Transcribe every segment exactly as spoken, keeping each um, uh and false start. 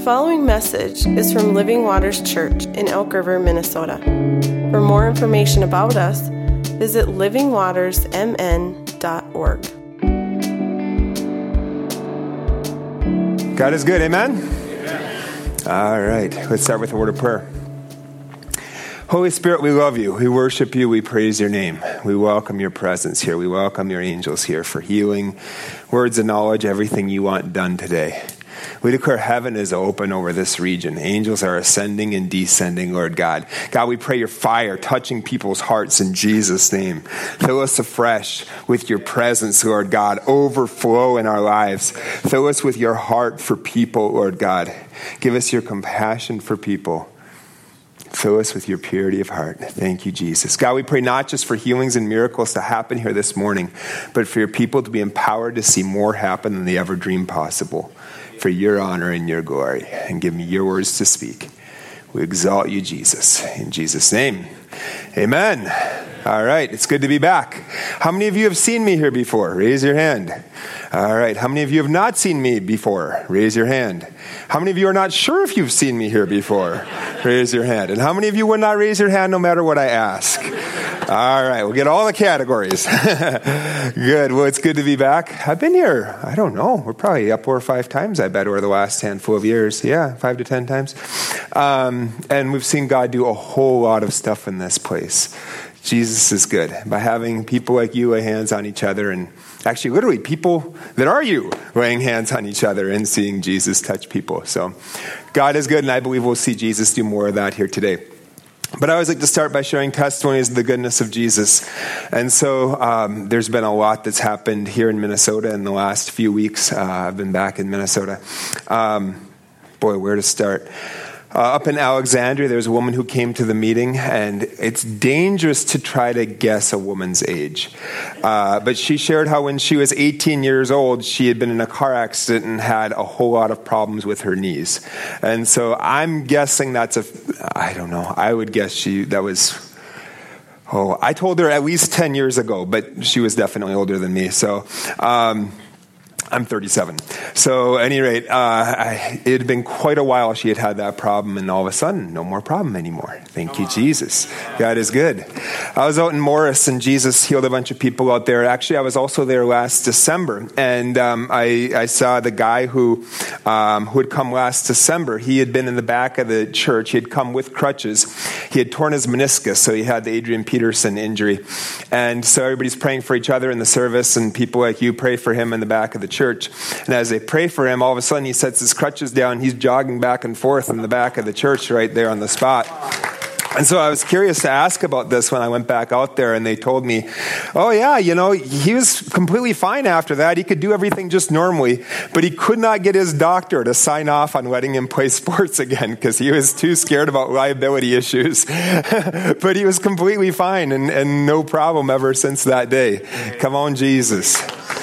following message is from Living Waters Church in Elk River, Minnesota. For more information about us, visit living waters m n dot org. God is good, amen? Amen? All right, let's start with a word of prayer. Holy Spirit, we love you. We worship you. We praise your name. We welcome your presence here. We welcome your angels here for healing, words of knowledge, everything you want done today. We declare heaven is open over this region. Angels are ascending and descending, Lord God. God, we pray your fire touching people's hearts in Jesus' name. Fill us afresh with your presence, Lord God. Overflow in our lives. Fill us with your heart for people, Lord God. Give us your compassion for people. Fill us with your purity of heart. Thank you, Jesus. God, we pray not just for healings and miracles to happen here this morning, but for your people to be empowered to see more happen than they ever dreamed possible. For your honor and your glory. And give me your words to speak. We exalt you, Jesus. In Jesus' name, amen. All right, it's good to be back. How many of you have seen me here before? Raise your hand. All right, how many of you have not seen me before? Raise your hand. How many of you are not sure if you've seen me here before? Raise your hand. And how many of you would not raise your hand no matter what I ask? All right, we'll get all the categories. Good. Well, it's good to be back. I've been here, I don't know, we're probably up four or five times, I bet, over the last handful of years. Yeah, five to ten times. Um, and we've seen God do a whole lot of stuff in this place. Jesus is good. By having people like you lay hands on each other, and actually literally people that are you laying hands on each other and seeing Jesus touch people. So God is good, and I believe we'll see Jesus do more of that here today. But I always like to start by sharing testimonies of the goodness of Jesus. And so um, there's been a lot that's happened here in Minnesota in the last few weeks. Uh, I've been back in Minnesota. Um, boy, where to start? Uh, up in Alexandria, there was a woman who came to the meeting, and it's dangerous to try to guess a woman's age. Uh, but she shared how when she was eighteen years old, she had been in a car accident and had a whole lot of problems with her knees. And so I'm guessing that's a, I don't know, I would guess she, that was, oh, I told her at least ten years ago, but she was definitely older than me. So, um, I'm thirty-seven. So at any rate, uh, I, it had been quite a while she had had that problem, and all of a sudden, no more problem anymore. Thank you, Jesus. God is good. I was out in Morris, and Jesus healed a bunch of people out there. Actually, I was also there last December, and um, I, I saw the guy who um, who had come last December. He had been in the back of the church. He had come with crutches. He had torn his meniscus, so he had the Adrian Peterson injury. And so everybody's praying for each other in the service, and people like you pray for him in the back of the church. Church. And as they pray for him, all of a sudden he sets his crutches down. He's jogging back and forth in the back of the church right there on the spot. And so I was curious to ask about this when I went back out there, and they told me, oh yeah, you know, he was completely fine after that. He could do everything just normally, but he could not get his doctor to sign off on letting him play sports again because he was too scared about liability issues. But he was completely fine and, and no problem ever since that day. Come on, Jesus.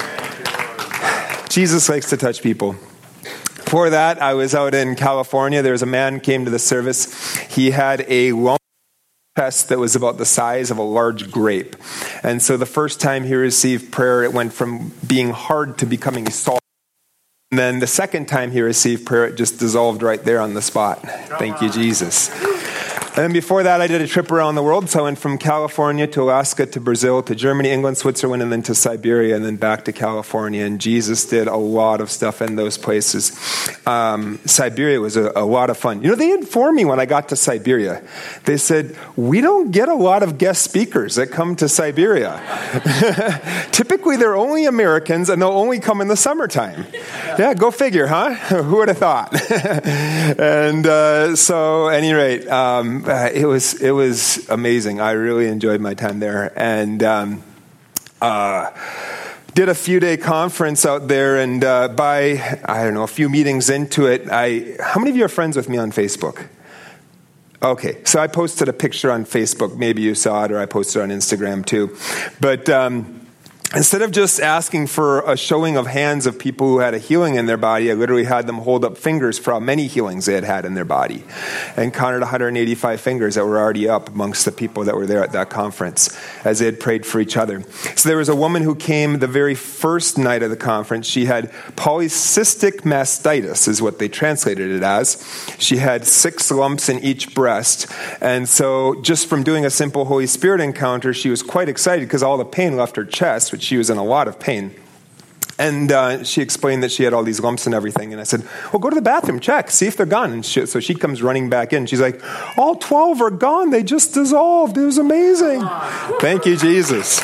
Jesus likes to touch people. Before that, I was out in California. There was a man who came to the service. He had a lump chest that was about the size of a large grape. And so the first time he received prayer, it went from being hard to becoming soft. And then the second time he received prayer, it just dissolved right there on the spot. Thank you, Jesus. And then before that, I did a trip around the world. So I went from California to Alaska to Brazil to Germany, England, Switzerland, and then to Siberia, and then back to California. And Jesus did a lot of stuff in those places. Um, Siberia was a, a lot of fun. You know, they informed me when I got to Siberia. They said, we don't get a lot of guest speakers that come to Siberia. Typically, they're only Americans, and they'll only come in the summertime. Yeah, go figure, huh? Who would have thought? And uh, so, at any rate, um, Uh, it was it was amazing. I really enjoyed my time there, and um, uh, did a few day conference out there. And uh, by I don't know a few meetings into it, I how many of you are friends with me on Facebook? Okay, so I posted a picture on Facebook. Maybe you saw it, or I posted it on Instagram too. But um, instead of just asking for a showing of hands of people who had a healing in their body, I literally had them hold up fingers for how many healings they had had in their body, and counted one hundred eighty-five fingers that were already up amongst the people that were there at that conference as they had prayed for each other. So there was a woman who came the very first night of the conference. She had polycystic mastitis is what they translated it as. She had six lumps in each breast. And so just from doing a simple Holy Spirit encounter, she was quite excited because all the pain left her chest, which she was in a lot of pain. And uh, she explained that she had all these lumps and everything. And I said, well, go to the bathroom, check, see if they're gone. And she, so she comes running back in. She's like, all twelve are gone. They just dissolved. It was amazing. Thank you, Jesus.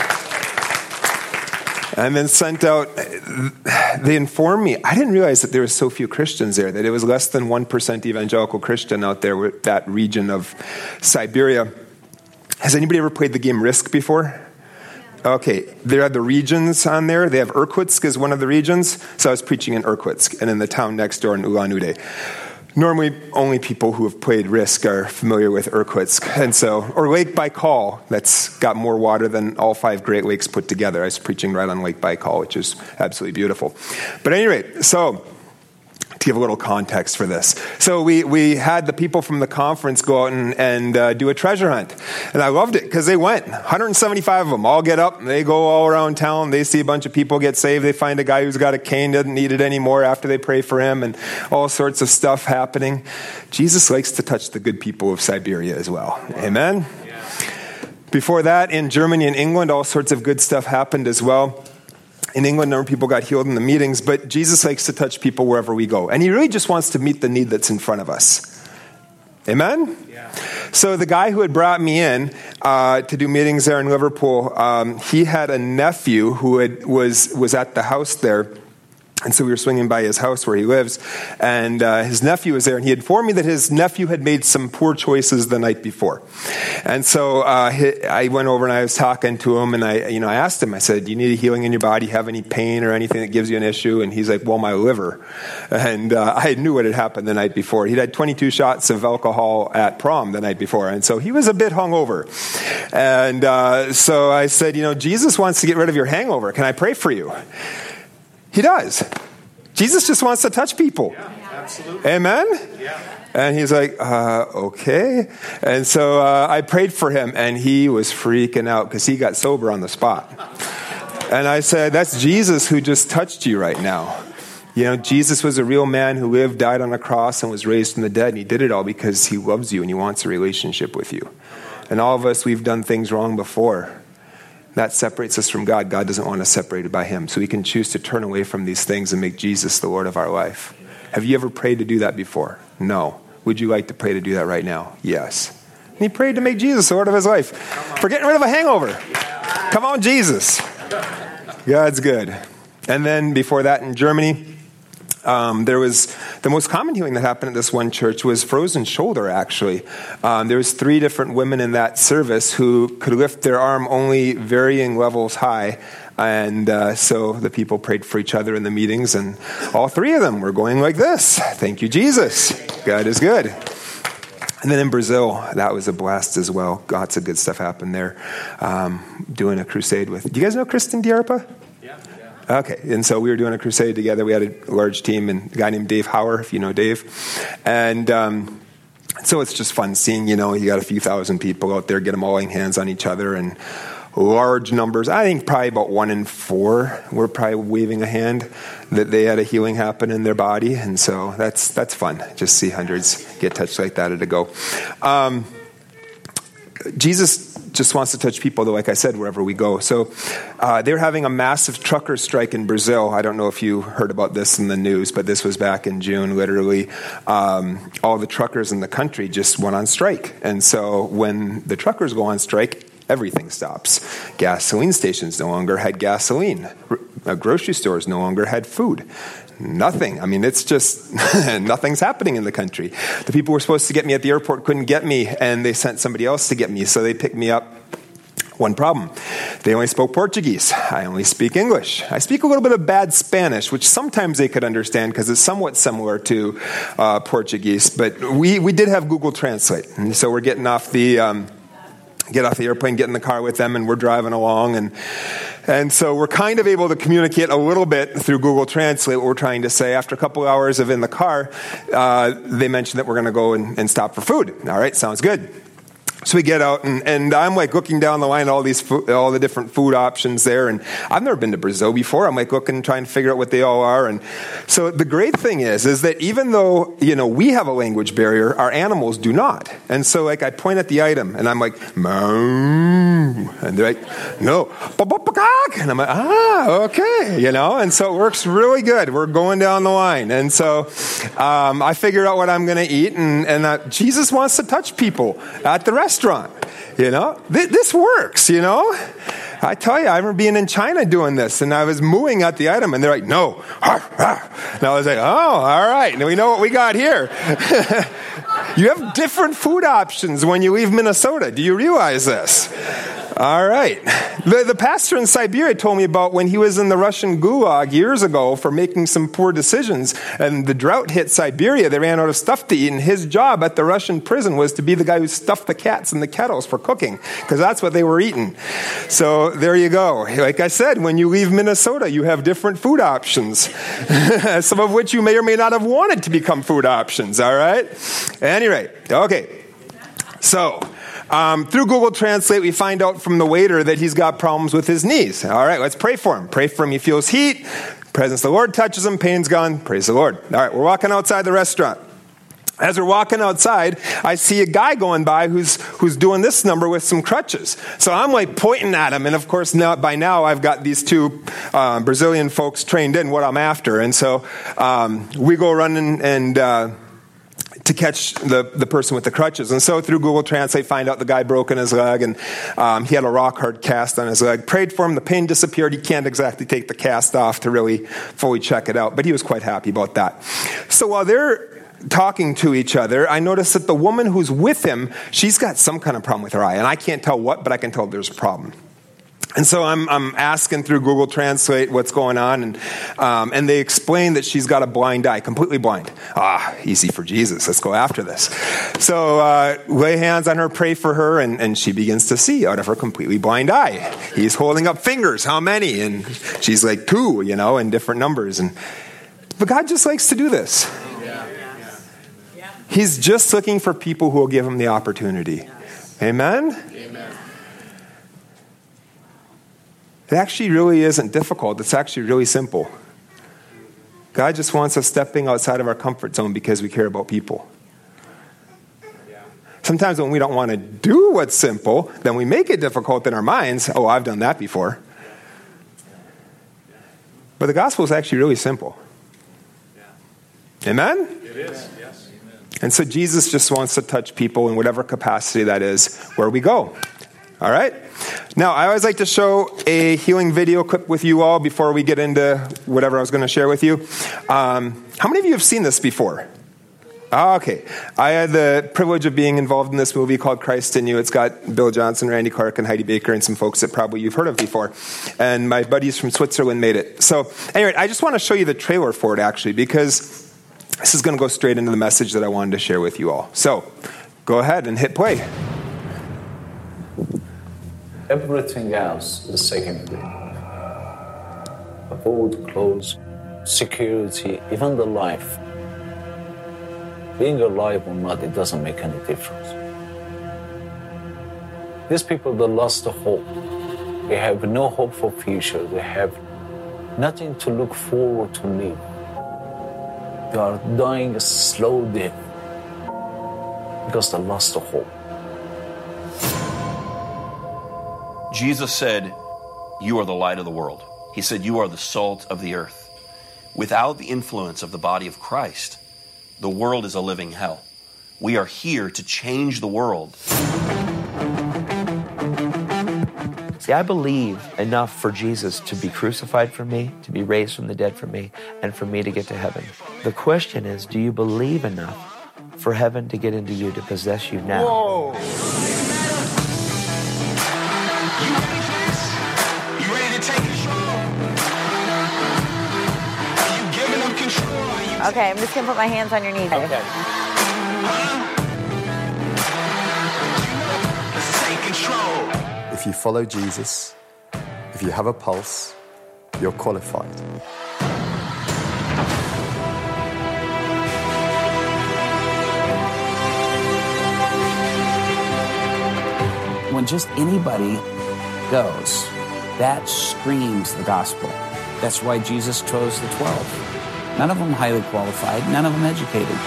And then sent out, they informed me, I didn't realize that there were so few Christians there, that it was less than one percent evangelical Christian out there with that region of Siberia. Has anybody ever played the game Risk before? Okay, there are the regions on there. They have Irkutsk as one of the regions. So I was preaching in Irkutsk and in the town next door in Ulan-Ude. Normally, only people who have played Risk are familiar with Irkutsk. And so, or Lake Baikal, that's got more water than all five Great Lakes put together. I was preaching right on Lake Baikal, which is absolutely beautiful. But at any rate, so to give a little context for this. So we, we had the people from the conference go out and, and uh, do a treasure hunt. And I loved it because they went. one hundred seventy-five of them all get up. And they go all around town. They see a bunch of people get saved. They find a guy who's got a cane, doesn't need it anymore after they pray for him, and all sorts of stuff happening. Jesus likes to touch the good people of Siberia as well. Amen? Yeah. Before that, in Germany and England, all sorts of good stuff happened as well. In England, a number of people got healed in the meetings, but Jesus likes to touch people wherever we go. And he really just wants to meet the need that's in front of us. Amen? Yeah. So the guy who had brought me in uh, to do meetings there in Liverpool, um, he had a nephew who had, was, was at the house there. And so we were swinging by his house where he lives, and uh, his nephew was there, and he informed me that his nephew had made some poor choices the night before. And so uh, he, I went over and I was talking to him, and I, you know, I asked him, I said, "Do you need a healing in your body? Have any pain or anything that gives you an issue?" And he's like, "Well, my liver." And uh, I knew what had happened the night before. He'd had twenty-two shots of alcohol at prom the night before, and so he was a bit hungover. And uh, so I said, "You know, Jesus wants to get rid of your hangover. Can I pray for you?" He does. Jesus just wants to touch people. Yeah, absolutely. Amen? Yeah. And he's like, uh, okay. And so uh, I prayed for him, and he was freaking out because he got sober on the spot. And I said, that's Jesus who just touched you right now. You know, Jesus was a real man who lived, died on a cross, and was raised from the dead. And he did it all because he loves you and he wants a relationship with you. And all of us, we've done things wrong before. That separates us from God. God doesn't want us separated by him. So we can choose to turn away from these things and make Jesus the Lord of our life. Have you ever prayed to do that before? No. Would you like to pray to do that right now? Yes. And he prayed to make Jesus the Lord of his life. For getting rid of a hangover. Come on, Jesus. God's good. And then before that in Germany, Um, there was the most common healing that happened at this one church was frozen shoulder, actually. Um, there was three different women in that service who could lift their arm only varying levels high. And uh, so the people prayed for each other in the meetings, and all three of them were going like this. Thank you, Jesus. God is good. And then in Brazil, that was a blast as well. Lots of good stuff happened there. Um, doing a crusade with, do you guys know Kristen Diarpa? Okay, and so we were doing a crusade together. We had a large team, and a guy named Dave Hauer, if you know Dave. And um, so it's just fun seeing, you know, you got a few thousand people out there, get them all laying hands on each other, and large numbers. I think probably about one in four were probably waving a hand that they had a healing happen in their body. And so that's that's fun. Just see hundreds get touched like that at a go. Um, Jesus just wants to touch people, though, like I said, wherever we go. So uh, they're having a massive trucker strike in Brazil. I don't know if you heard about this in the news, but this was back in June, literally. Um, all the truckers in the country just went on strike. And so when the truckers go on strike, everything stops. Gasoline stations no longer had gasoline. R- grocery stores no longer had food. Nothing. I mean, it's just, nothing's happening in the country. The people who were supposed to get me at the airport couldn't get me, and they sent somebody else to get me, so they picked me up. One problem. They only spoke Portuguese. I only speak English. I speak a little bit of bad Spanish, which sometimes they could understand because it's somewhat similar to uh, Portuguese, but we, we did have Google Translate, and so we're getting off the... Um, get off the airplane, get in the car with them, and we're driving along, and And so we're kind of able to communicate a little bit through Google Translate what we're trying to say. After a couple of hours of in the car, uh, they mentioned that we're going to go and, and stop for food. All right, sounds good. So we get out, and, and I'm like looking down the line, all these food, all the different food options there. And I've never been to Brazil before. I'm like looking, trying to figure out what they all are. And so the great thing is, is that even though, you know, we have a language barrier, our animals do not. And so like I point at the item, and I'm like, moo. And they're like, no. And I'm like, ah, okay. You know, and so it works really good. We're going down the line. And so um, I figure out what I'm going to eat. And, and uh, Jesus wants to touch people at the restaurant. Restaurant, you know, Th- this works, you know. I tell you, I remember being in China doing this, and I was mooing at the item, and they're like, no. And I was like, oh, all right, now we know what we got here. You have different food options when you leave Minnesota. Do you realize this? All right. The, the pastor in Siberia told me about when he was in the Russian gulag years ago for making some poor decisions, and the drought hit Siberia. They ran out of stuff to eat, and his job at the Russian prison was to be the guy who stuffed the cats in the kettles for cooking, because that's what they were eating. So there you go. Like I said, when you leave Minnesota, you have different food options, some of which you may or may not have wanted to become food options, all right? At any rate, okay. So... Um, through Google Translate, we find out from the waiter that he's got problems with his knees. All right, let's pray for him. Pray for him. He feels heat. Presence of the Lord touches him. Pain's gone. Praise the Lord. All right, we're walking outside the restaurant. As we're walking outside, I see a guy going by who's who's doing this number with some crutches. So I'm like pointing at him, and of course now by now I've got these two uh, Brazilian folks trained in what I'm after, and so um, we go running and. Uh, to catch the, the person with the crutches. And so through Google Translate, find out the guy broken his leg, and um, he had a rock hard cast on his leg. Prayed for him. The pain disappeared. He can't exactly take the cast off to really fully check it out, but he was quite happy about that. So while they're talking to each other, I noticed that the woman who's with him, she's got some kind of problem with her eye, and I can't tell what, but I can tell there's a problem. And so I'm, I'm asking through Google Translate what's going on, and um, and they explain that she's got a blind eye, completely blind. Ah, easy for Jesus. Let's go after this. So uh, lay hands on her, pray for her, and, and she begins to see out of her completely blind eye. He's holding up fingers. How many? And she's like, two, you know, in different numbers. And but God just likes to do this. He's just looking for people who will give him the opportunity. Amen? Amen. It actually really isn't difficult. It's actually really simple. God just wants us stepping outside of our comfort zone because we care about people. Sometimes when we don't want to do what's simple, then we make it difficult in our minds. Oh, I've done that before. But the gospel is actually really simple. Amen? It is, yes. And so Jesus just wants to touch people in whatever capacity that is where we go. All right? Now, I always like to show a healing video clip with you all before we get into whatever I was going to share with you. Um, how many of you have seen this before? Oh, okay. I had the privilege of being involved in this movie called Christ in You. It's got Bill Johnson, Randy Clark, and Heidi Baker, and some folks that probably you've heard of before. And my buddies from Switzerland made it. So, anyway, I just want to show you the trailer for it, actually, because this is going to go straight into the message that I wanted to share with you all. So, go ahead and hit play. Everything else is secondary. Food, clothes, security, even the life. Being alive or not, it doesn't make any difference. These people, they lost the hope. They have no hope for future. They have nothing to look forward to live. They are dying a slow death because they lost the hope. Jesus said, "You are the light of the world." He said, "You are the salt of the earth." Without the influence of the body of Christ, the world is a living hell. We are here to change the world. See, I believe enough for Jesus to be crucified for me, to be raised from the dead for me, and for me to get to heaven. The question is, do you believe enough for heaven to get into you, to possess you now? Whoa. Okay, I'm just going to put my hands on your knees. Okay. If you follow Jesus If you have a pulse, you're qualified. When just anybody goes, that screams the gospel. That's why Jesus chose the twelve. None of them highly qualified, none of them educated.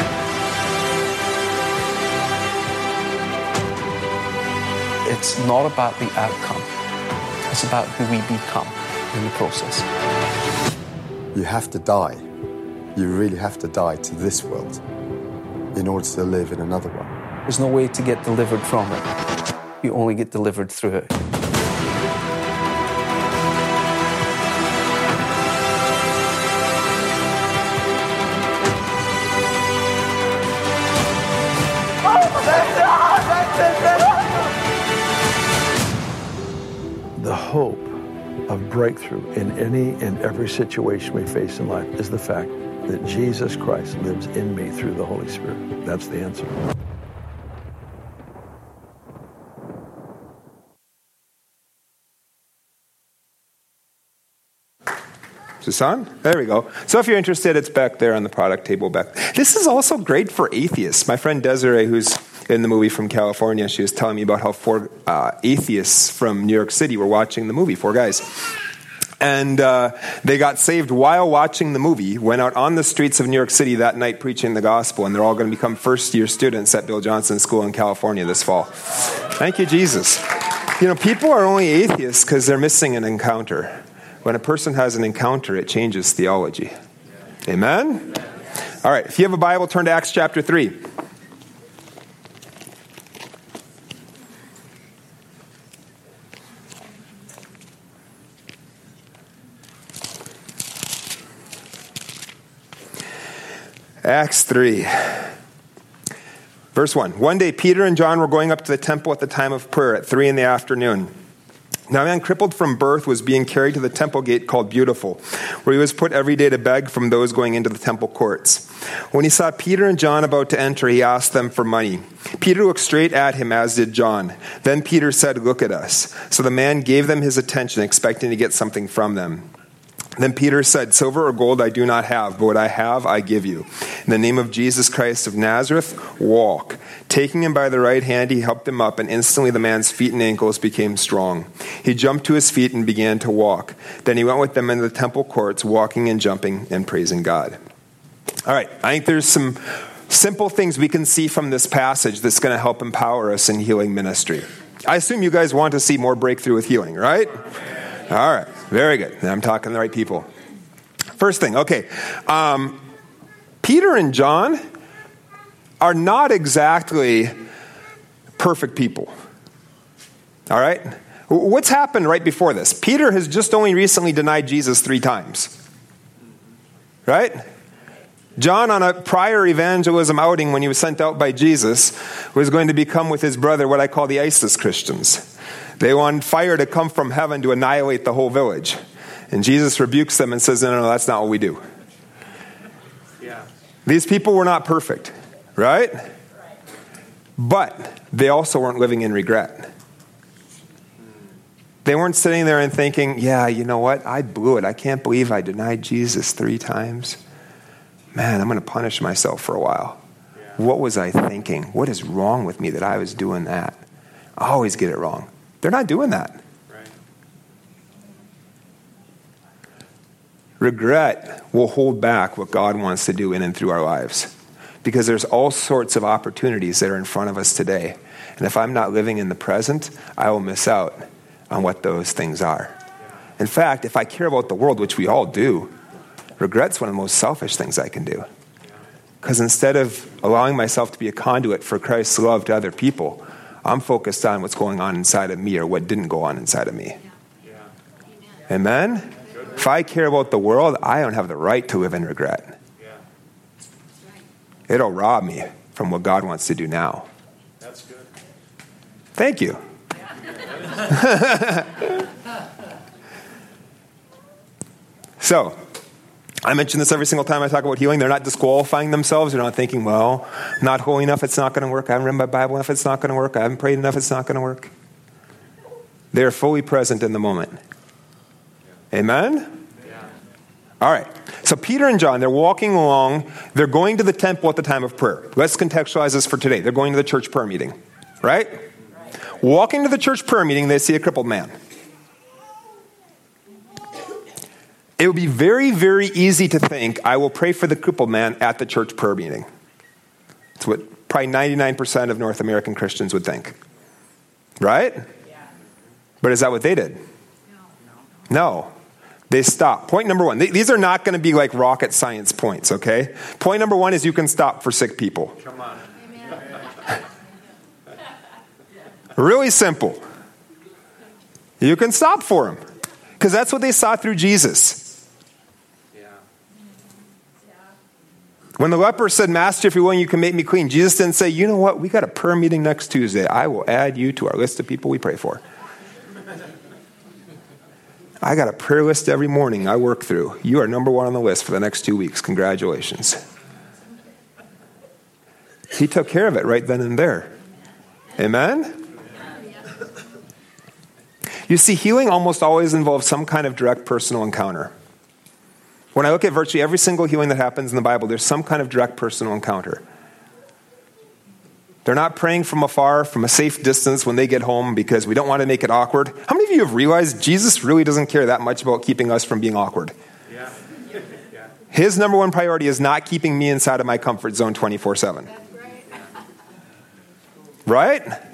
It's not about the outcome. It's about who we become in the process. You have to die. You really have to die to this world in order to live in another one. There's no way to get delivered from it. You only get delivered through it. The hope of breakthrough in any and every situation we face in life is the fact that Jesus Christ lives in me through the Holy Spirit. That's the answer. Is this on? There we go. So if you're interested, it's back there on the product table back. This is also great for atheists. My friend Desiree, who's in the movie from California, she was telling me about how four uh, atheists from New York City were watching the movie, four guys. And uh, they got saved while watching the movie, went out on the streets of New York City that night preaching the gospel, and they're all going to become first-year students at Bill Johnson School in California this fall. Thank you, Jesus. You know, people are only atheists because they're missing an encounter. When a person has an encounter, it changes theology. Amen? All right, if you have a Bible, turn to Acts chapter three. Acts three. Verse one. One day Peter and John were going up to the temple at the time of prayer at three in the afternoon. Now a man crippled from birth was being carried to the temple gate called Beautiful, where he was put every day to beg from those going into the temple courts. When he saw Peter and John about to enter, he asked them for money. Peter looked straight at him, as did John. Then Peter said, "Look at us." So the man gave them his attention, expecting to get something from them. Then Peter said, "Silver or gold I do not have, but what I have I give you. In the name of Jesus Christ of Nazareth, walk." Taking him by the right hand, he helped him up, and instantly the man's feet and ankles became strong. He jumped to his feet and began to walk. Then he went with them into the temple courts, walking and jumping and praising God. All right, I think there's some simple things we can see from this passage that's going to help empower us in healing ministry. I assume you guys want to see more breakthrough with healing, right? All right, very good. I'm talking to the right people. First thing, okay. Um, Peter and John are not exactly perfect people. All right? What's happened right before this? Peter has just only recently denied Jesus three times. Right? John, on a prior evangelism outing when he was sent out by Jesus, was going to become with his brother what I call the ISIS Christians. They want fire to come from heaven to annihilate the whole village. And Jesus rebukes them and says, no, no, no, that's not what we do. Yeah. These people were not perfect, right? But they also weren't living in regret. They weren't sitting there and thinking, yeah, you know what? I blew it. I can't believe I denied Jesus three times. Man, I'm going to punish myself for a while. Yeah. What was I thinking? What is wrong with me that I was doing that? I always get it wrong. They're not doing that. Right. Regret will hold back what God wants to do in and through our lives, because there's all sorts of opportunities that are in front of us today. And if I'm not living in the present, I will miss out on what those things are. In fact, if I care about the world, which we all do, regret's one of the most selfish things I can do. Because instead of allowing myself to be a conduit for Christ's love to other people, I'm focused on what's going on inside of me or what didn't go on inside of me. Amen? If I care about the world, I don't have the right to live in regret. It'll rob me from what God wants to do now. That's good. Thank you. So, I mention this every single time I talk about healing. They're not disqualifying themselves. They're not thinking, well, I'm not holy enough, it's not going to work. I haven't read my Bible enough, it's not going to work. I haven't prayed enough, it's not going to work. They're fully present in the moment. Amen? Yeah. All right. So Peter and John, they're walking along. They're going to the temple at the time of prayer. Let's contextualize this for today. They're going to the church prayer meeting, right? right. Walking to the church prayer meeting, they see a crippled man. It would be very, very easy to think, I will pray for the crippled man at the church prayer meeting. It's what probably ninety-nine percent of North American Christians would think. Right? Yeah. But is that what they did? No. No. They stopped. Point number one. These are not going to be like rocket science points, okay? Point number one is you can stop for sick people. Come on. Really simple. You can stop for them. Because that's what they saw through Jesus. When the leper said, Master, if you're willing, you can make me clean. Jesus didn't say, you know what? We got a prayer meeting next Tuesday. I will add you to our list of people we pray for. I got a prayer list every morning I work through. You are number one on the list for the next two weeks. Congratulations. He took care of it right then and there. Amen? You see, healing almost always involves some kind of direct personal encounter. When I look at virtually every single healing that happens in the Bible, there's some kind of direct personal encounter. They're not praying from afar, from a safe distance when they get home because we don't want to make it awkward. How many of you have realized Jesus really doesn't care that much about keeping us from being awkward? Yeah. Yeah. His number one priority is not keeping me inside of my comfort zone twenty-four seven. Right? Right?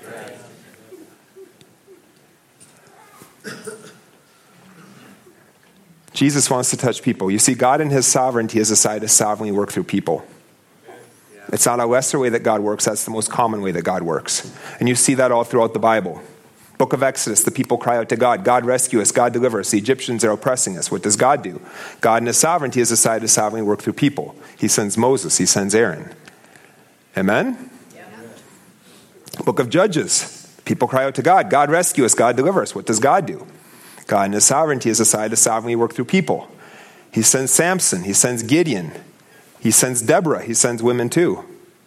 Jesus wants to touch people. You see, God in his sovereignty has decided to sovereignly work through people. It's not a lesser way that God works. That's the most common way that God works. And you see that all throughout the Bible. Book of Exodus, the people cry out to God. God rescue us. God deliver us. The Egyptians are oppressing us. What does God do? God in his sovereignty has decided to sovereignly work through people. He sends Moses. He sends Aaron. Amen? Yeah. Book of Judges, people cry out to God. God rescue us. God deliver us. What does God do? God in his sovereignty has decided to sovereignly work through people. He sends Samson. He sends Gideon. He sends Deborah. He sends women too.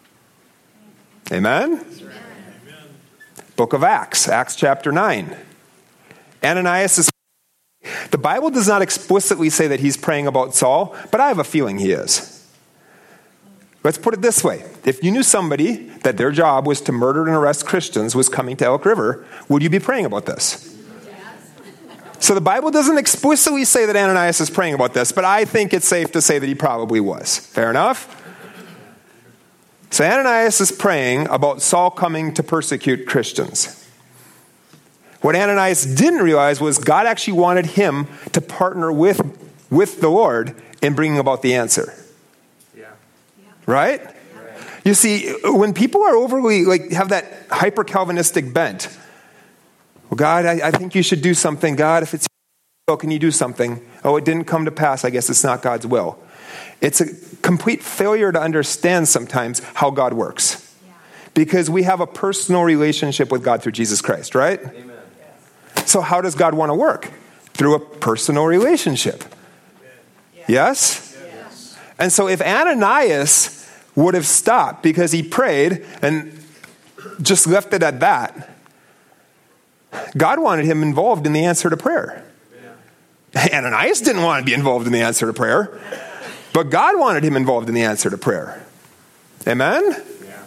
Amen? Amen? Book of Acts, Acts chapter nine. Ananias is... The Bible does not explicitly say that he's praying about Saul, but I have a feeling he is. Let's put it this way. If you knew somebody that their job was to murder and arrest Christians was coming to Elk River, would you be praying about this? So the Bible doesn't explicitly say that Ananias is praying about this, but I think it's safe to say that he probably was. Fair enough? So Ananias is praying about Saul coming to persecute Christians. What Ananias didn't realize was God actually wanted him to partner with, with the Lord in bringing about the answer. Yeah. Right? Right? You see, when people are overly, like, have that hyper-Calvinistic bent, well, God, I, I think you should do something. God, if it's your will, can you do something? Oh, it didn't come to pass. I guess it's not God's will. It's a complete failure to understand sometimes how God works. Yeah. Because we have a personal relationship with God through Jesus Christ, right? Amen. So how does God want to work? Through a personal relationship. Yeah. Yes? Yes? And so if Ananias would have stopped because he prayed and just left it at that, God wanted him involved in the answer to prayer. Yeah. Ananias didn't want to be involved in the answer to prayer, but God wanted him involved in the answer to prayer. Amen? Yeah.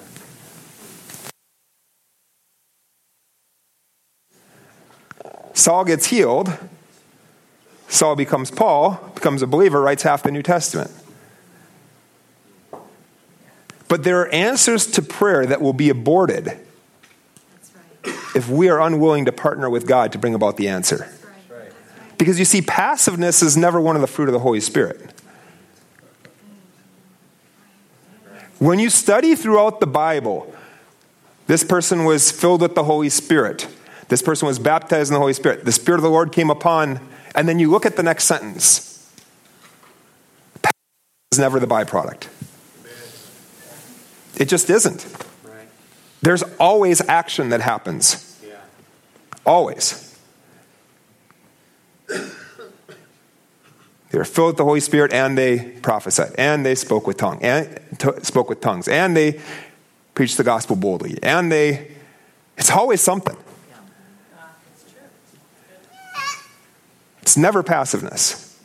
Saul gets healed. Saul becomes Paul, becomes a believer, writes half the New Testament. But there are answers to prayer that will be aborted if we are unwilling to partner with God to bring about the answer. Because you see, passiveness is never one of the fruit of the Holy Spirit. When you study throughout the Bible, this person was filled with the Holy Spirit. This person was baptized in the Holy Spirit. The Spirit of the Lord came upon, and then you look at the next sentence. Passiveness is never the byproduct. It just isn't. There's always action that happens. Yeah. Always. They were filled with the Holy Spirit, and they prophesied, and they spoke with tongue, and t- spoke with tongues, and they preached the gospel boldly, and they. It's always something. It's never passiveness.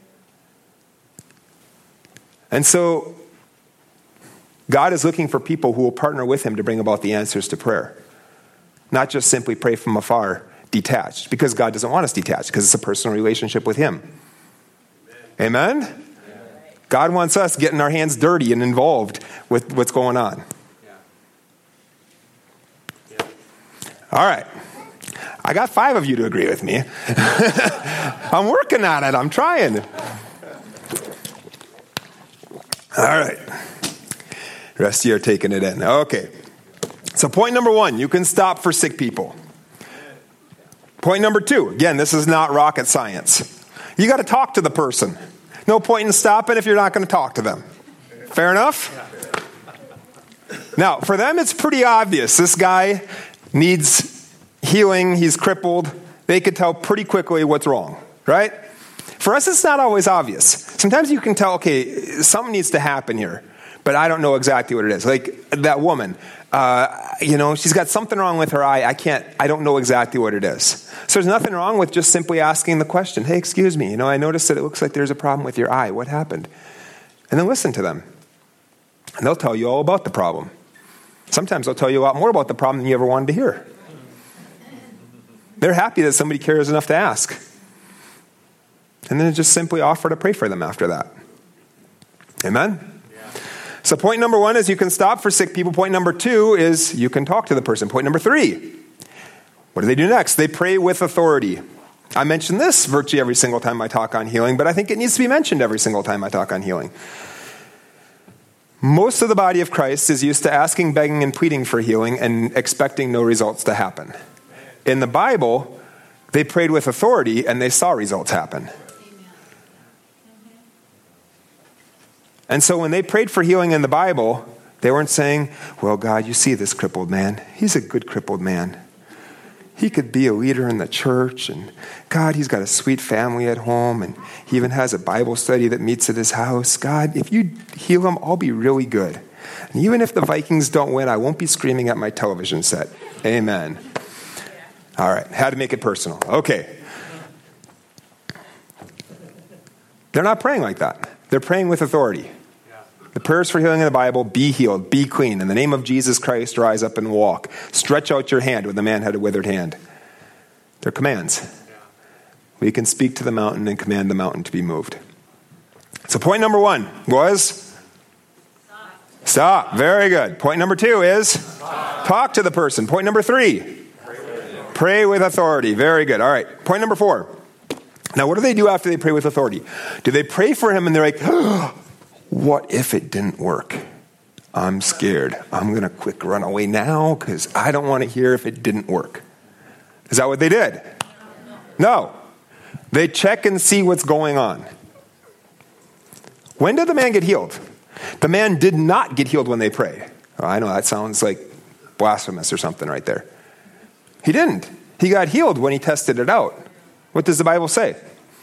And so God is looking for people who will partner with him to bring about the answers to prayer. Not just simply pray from afar, detached, because God doesn't want us detached, because it's a personal relationship with him. Amen? Amen? God wants us getting our hands dirty and involved with what's going on. All right. I got five of you to agree with me. I'm working on it. I'm trying. All right. The rest of you are taking it in. Okay. So point number one, you can stop for sick people. Point number two, again, this is not rocket science. You got to talk to the person. No point in stopping if you're not going to talk to them. Fair enough? Now, for them, it's pretty obvious. This guy needs healing. He's crippled. They could tell pretty quickly what's wrong, right? For us, it's not always obvious. Sometimes you can tell, okay, something needs to happen here, but I don't know exactly what it is. Like that woman, uh, you know, she's got something wrong with her eye. I can't, I don't know exactly what it is. So there's nothing wrong with just simply asking the question, hey, excuse me, you know, I noticed that it looks like there's a problem with your eye. What happened? And then listen to them. And they'll tell you all about the problem. Sometimes they'll tell you a lot more about the problem than you ever wanted to hear. They're happy that somebody cares enough to ask. And then just simply offer to pray for them after that. Amen? Yeah. So point number one is you can stop for sick people. Point number two is you can talk to the person. Point number three, what do they do next? They pray with authority. I mention this virtually every single time I talk on healing, but I think it needs to be mentioned every single time I talk on healing. Most of the body of Christ is used to asking, begging, and pleading for healing and expecting no results to happen. In the Bible, they prayed with authority and they saw results happen. And so when they prayed for healing in the Bible, they weren't saying, well, God, you see this crippled man. He's a good crippled man. He could be a leader in the church. And God, he's got a sweet family at home. And he even has a Bible study that meets at his house. God, if you heal him, I'll be really good. And even if the Vikings don't win, I won't be screaming at my television set. Amen. All right, had to make it personal. Okay. They're not praying like that. They're praying with authority. The prayers for healing in the Bible, be healed, be clean. In the name of Jesus Christ, rise up and walk. Stretch out your hand when the man had a withered hand. They're commands. We can speak to the mountain and command the mountain to be moved. So point number one was? Stop. Stop. Very good. Point number two is? Stop. Talk to the person. Point number three? Pray with, pray with authority. Very good. All right. Point number four. Now, what do they do after they pray with authority? Do they pray for him and they're like, oh, what if it didn't work? I'm scared. I'm going to quick run away now because I don't want to hear if it didn't work. Is that what they did? No. They check and see what's going on. When did the man get healed? The man did not get healed when they pray. Oh, I know that sounds like blasphemous or something right there. He didn't. He got healed when he tested it out. What does the Bible say?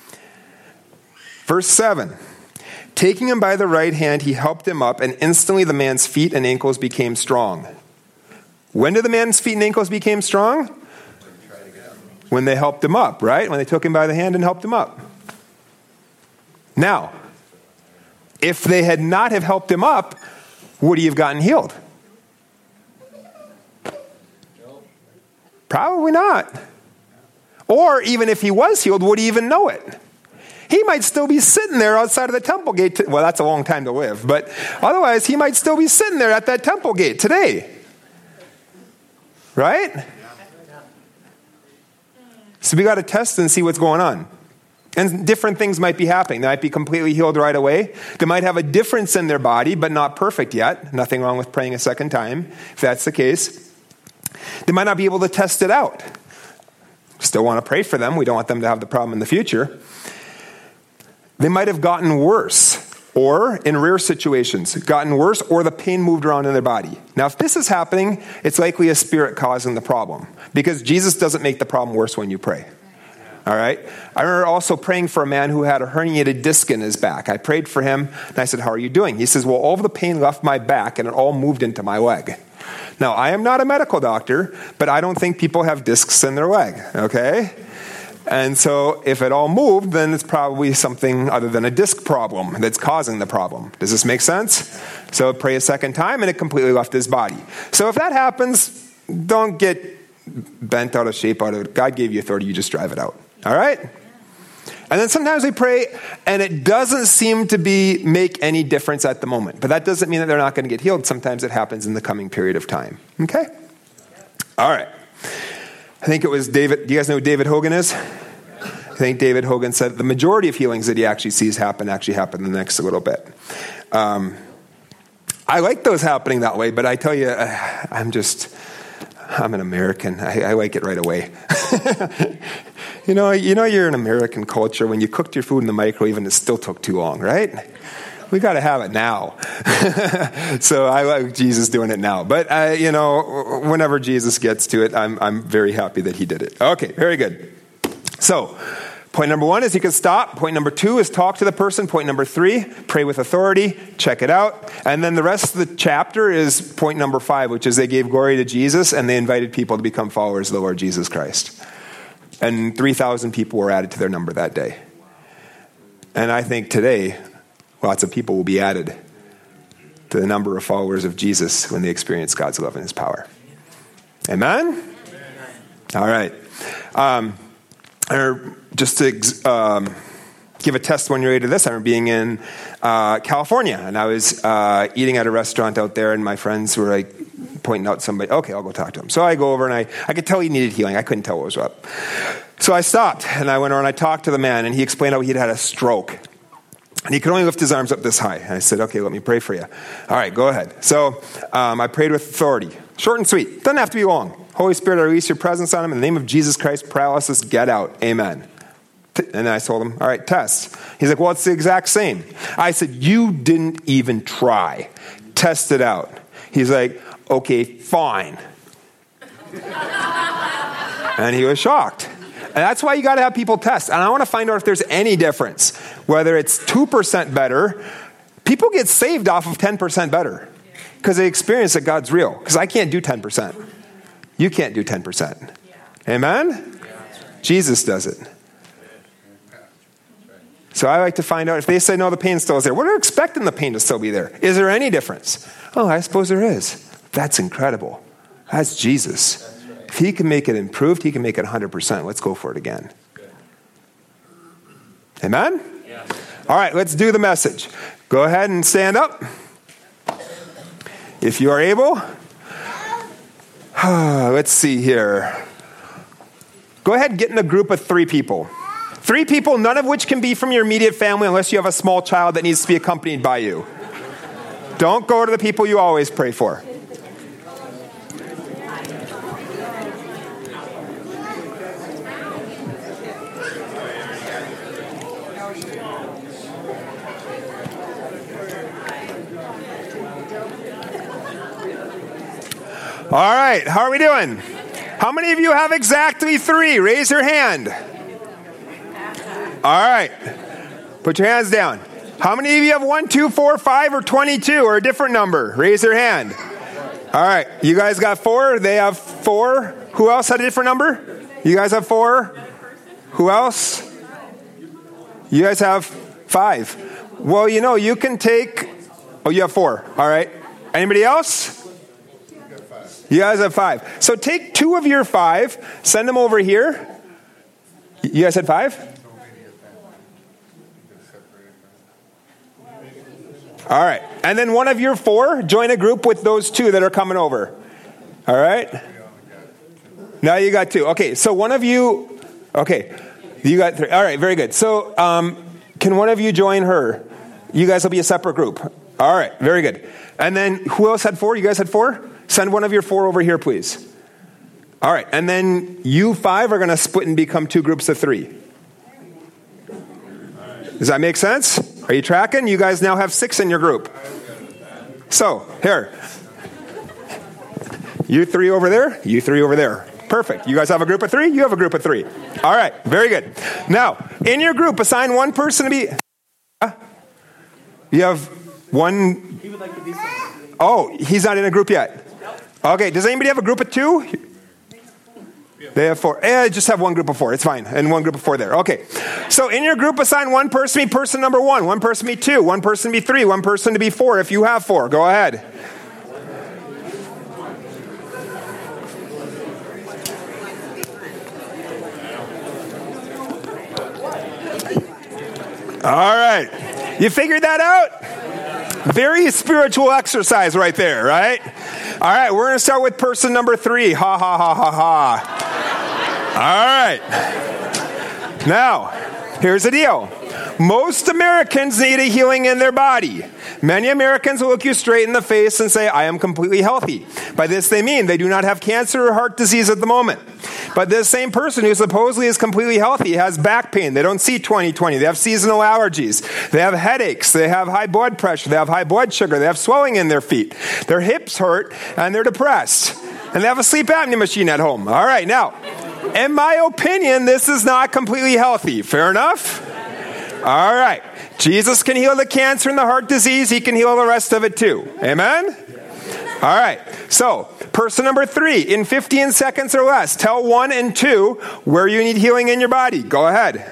Verse seven. Taking him by the right hand, he helped him up, and instantly the man's feet and ankles became strong. When did the man's feet and ankles become strong? When they helped him up, right? When they took him by the hand and helped him up. Now, if they had not have helped him up, would he have gotten healed? Probably not. Or even if he was healed, would he even know it? He might still be sitting there outside of the temple gate. To, well, that's a long time to live. But otherwise, he might still be sitting there at that temple gate today. Right? So we got to test and see what's going on. And different things might be happening. They might be completely healed right away. They might have a difference in their body, but not perfect yet. Nothing wrong with praying a second time, if that's the case. They might not be able to test it out. Still want to pray for them. We don't want them to have the problem in the future. They might have gotten worse, or in rare situations, gotten worse, or the pain moved around in their body. Now, if this is happening, it's likely a spirit causing the problem, because Jesus doesn't make the problem worse when you pray. All right? I remember also praying for a man who had a herniated disc in his back. I prayed for him, and I said, how are you doing? He says, well, all of the pain left my back, and it all moved into my leg. Now, I am not a medical doctor, but I don't think people have discs in their leg, okay? And so if it all moved, then it's probably something other than a disc problem that's causing the problem. Does this make sense? So pray a second time, and it completely left his body. So if that happens, don't get bent out of shape out of it. God gave you authority. You just drive it out. All right? And then sometimes we pray, and it doesn't seem to be make any difference at the moment. But that doesn't mean that they're not going to get healed. Sometimes it happens in the coming period of time. Okay? All right. I think it was David. Do you guys know who David Hogan is? I think David Hogan said the majority of healings that he actually sees happen actually happen in the next little bit. Um, I like those happening that way, but I tell you, I'm just, I'm an American. I, I like it right away. you know, you know, you're an American culture when you cooked your food in the microwave and it still took too long, right? We got to have it now. So I like Jesus doing it now. But, uh, you know, whenever Jesus gets to it, I'm, I'm very happy that he did it. Okay, very good. So point number one is you can stop. Point number two is talk to the person. Point number three, pray with authority. Check it out. And then the rest of the chapter is point number five, which is they gave glory to Jesus and they invited people to become followers of the Lord Jesus Christ. And three thousand people were added to their number that day. And I think today, lots of people will be added to the number of followers of Jesus when they experience God's love and his power. Amen? Amen. All right. Um, or just to um, give a testimony related to this, I remember being in uh, California, and I was uh, eating at a restaurant out there, and my friends were like pointing out somebody. Okay, I'll go talk to him. So I go over, and I, I could tell he needed healing. I couldn't tell what was up. So I stopped, and I went over, and I talked to the man, and he explained how he'd had a stroke. And he could only lift his arms up this high. And I said, okay, let me pray for you. All right, go ahead. So um, I prayed with authority. Short and sweet. Doesn't have to be long. Holy Spirit, I release your presence on him. In the name of Jesus Christ, paralysis, get out. Amen. And I told him, all right, test. He's like, well, it's the exact same. I said, you didn't even try. Test it out. He's like, okay, fine. And he was shocked. And that's why you got to have people test. And I want to find out if there's any difference. Whether it's two percent better. People get saved off of ten percent better. Because they experience that God's real. Because I can't do ten percent. You can't do ten percent. Amen? Jesus does it. So I like to find out if they say, no, the pain still is there. We're expecting the pain to still be there. Is there any difference? Oh, I suppose there is. That's incredible. That's Jesus. If he can make it improved, he can make it one hundred percent. Let's go for it again. Amen? Yeah. All right, let's do the message. Go ahead and stand up. If you are able. Let's see here. Go ahead and get in a group of three people. Three people, none of which can be from your immediate family unless you have a small child that needs to be accompanied by you. Don't go to the people you always pray for. All right, how are we doing? How many of you have exactly three? Raise your hand. All right, put your hands down. How many of you have one, two, four, five, or twenty-two, or a different number? Raise your hand. All right, you guys got four? They have four? Who else had a different number? You guys have four? Who else? You guys have five. Well, you know, you can take... Oh, you have four. All right. Anybody else? You guys have five. So take two of your five, send them over here. You guys had five? All right. And then one of your four, join a group with those two that are coming over. All right? Now you got two. Okay, so one of you, okay, you got three. All right, very good. So um, can one of you join her? You guys will be a separate group. All right, very good. And then who else had four? You guys had four? Send one of your four over here, please. All right, and then you five are going to split and become two groups of three. Does that make sense? Are you tracking? You guys now have six in your group. So, here. You three over there, you three over there. Perfect. You guys have a group of three? You have a group of three. All right, very good. Now, in your group, assign one person to be... Huh? You have one... He would like to be something. Oh, he's not in a group yet. Okay, does anybody have a group of two? They have four. Eh, just have one group of four. It's fine. And one group of four there. Okay. So in your group, assign one person to be person number one, one person to be two, one person to be three, one person to be four if you have four. Go ahead. All right. You figured that out? Very spiritual exercise right there, right? All right, we're going to start with person number three. Ha, ha, ha, ha, ha. All right. Now, here's the deal. Most Americans need a healing in their body. Many Americans will look you straight in the face and say, I am completely healthy. By this they mean they do not have cancer or heart disease at the moment. But this same person who supposedly is completely healthy has back pain. They don't see twenty twenty. They have seasonal allergies. They have headaches. They have high blood pressure. They have high blood sugar. They have swelling in their feet. Their hips hurt and they're depressed. And they have a sleep apnea machine at home. All right, now, in my opinion, this is not completely healthy. Fair enough? All right. Jesus can heal the cancer and the heart disease. He can heal the rest of it too. Amen? All right. So, person number three, in fifteen seconds or less, tell one and two where you need healing in your body. Go ahead.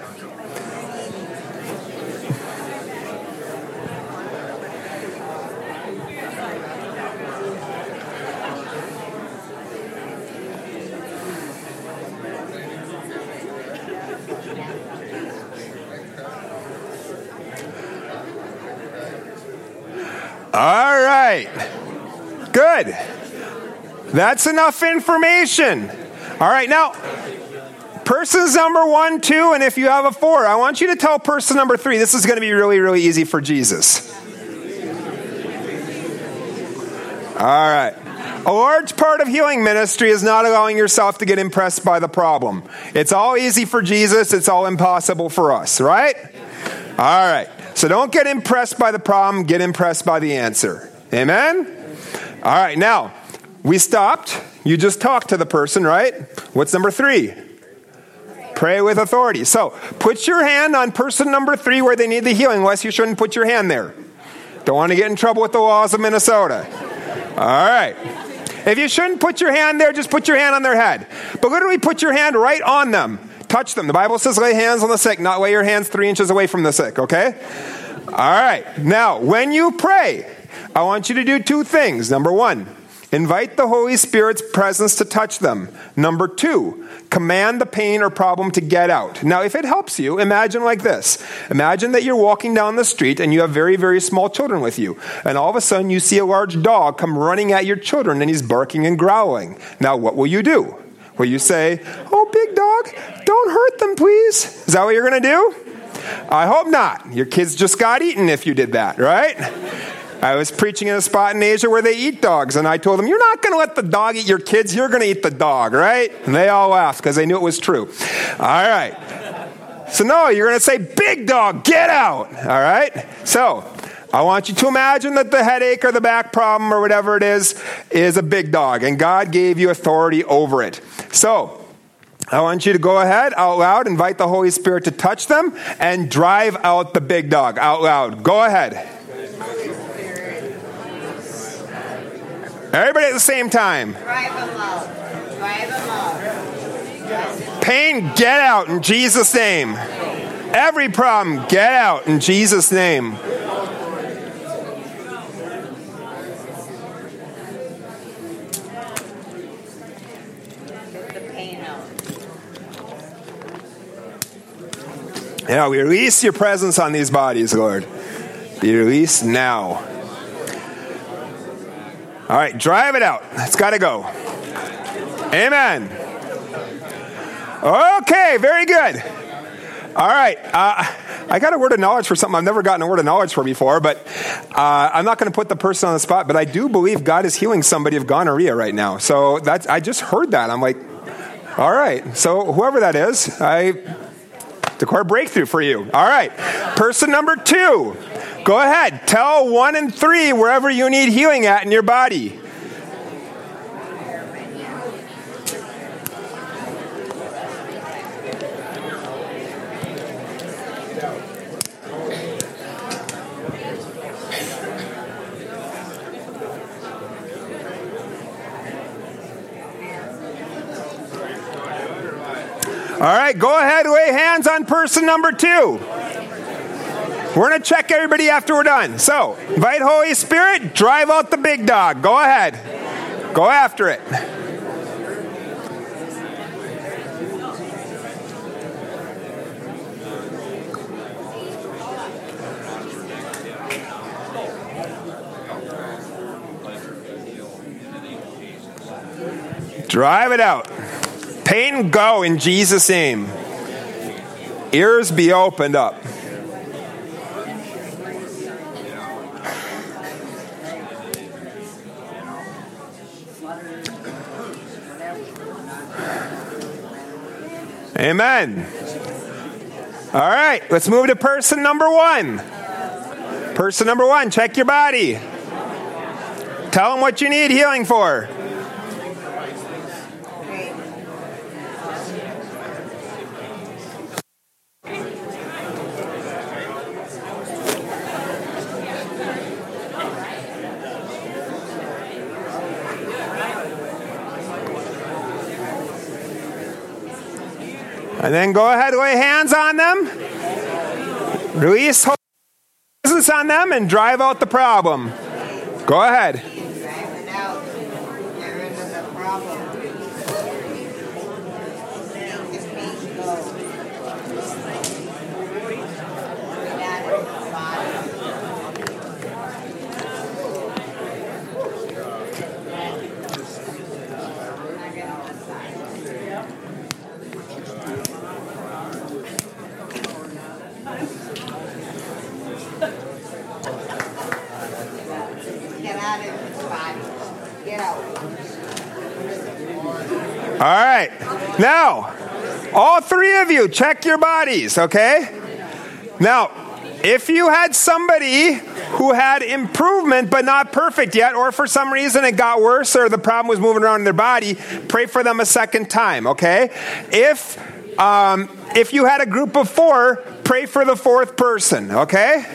All right. Good. That's enough information. All right. Now, persons number one, two, and if you have a four, I want you to tell person number three, this is going to be really, really easy for Jesus. All right. A large part of healing ministry is not allowing yourself to get impressed by the problem. It's all easy for Jesus. It's all impossible for us, right? All right. So don't get impressed by the problem. Get impressed by the answer. Amen? All right. Now, we stopped. You just talked to the person, right? What's number three? Pray with authority. So put your hand on person number three where they need the healing, unless you shouldn't put your hand there. Don't want to get in trouble with the laws of Minnesota. All right. If you shouldn't put your hand there, just put your hand on their head. But literally put your hand right on them. Touch them. The Bible says lay hands on the sick, not lay your hands three inches away from the sick, okay? All right. Now, when you pray, I want you to do two things. Number one, invite the Holy Spirit's presence to touch them. Number two, command the pain or problem to get out. Now, if it helps you, imagine like this. Imagine that you're walking down the street and you have very, very small children with you. And all of a sudden you see a large dog come running at your children and he's barking and growling. Now, what will you do? Will you say, oh, big dog, don't hurt them, please? Is that what you're going to do? I hope not. Your kids just got eaten if you did that, right? I was preaching in a spot in Asia where they eat dogs, and I told them, you're not going to let the dog eat your kids, you're going to eat the dog, right? And they all laughed because they knew it was true. All right. So no, you're going to say, big dog, get out. All right? So I want you to imagine that the headache or the back problem or whatever it is, is a big dog, and God gave you authority over it. So I want you to go ahead, out loud, invite the Holy Spirit to touch them, and drive out the big dog, out loud. Go ahead. Everybody at the same time. Drive them out. Drive them out. Pain, get out in Jesus' name. Every problem, get out in Jesus' name. Yeah, we release your presence on these bodies, Lord. Be released now. All right, drive it out. It's got to go. Amen. Okay, very good. All right. Uh, I got a word of knowledge for something I've never gotten a word of knowledge for before, but uh, I'm not going to put the person on the spot, but I do believe God is healing somebody of gonorrhea right now. So that's, I just heard that. I'm like, all right. So whoever that is, I declare breakthrough for you. All right. Person number two. Go ahead. Tell one and three wherever you need healing at in your body. All right, go ahead, lay hands on person number two. We're going to check everybody after we're done. So, invite Holy Spirit, drive out the big dog. Go ahead. Go after it. Drive it out. Pain, go in Jesus' name. Ears be opened up. Amen. All right, let's move to person number one. Person number one, check your body. Tell them what you need healing for. And then go ahead, lay hands on them. Release Holy presence on them and drive out the problem. Go ahead. Drive it out. Get rid of the problem. Make the pain go. Get out of the body. All right. Now, all three of you, check your bodies, okay? Now, if you had somebody who had improvement but not perfect yet, or for some reason it got worse or the problem was moving around in their body, pray for them a second time, okay? If um, if you had a group of four, pray for the fourth person, okay?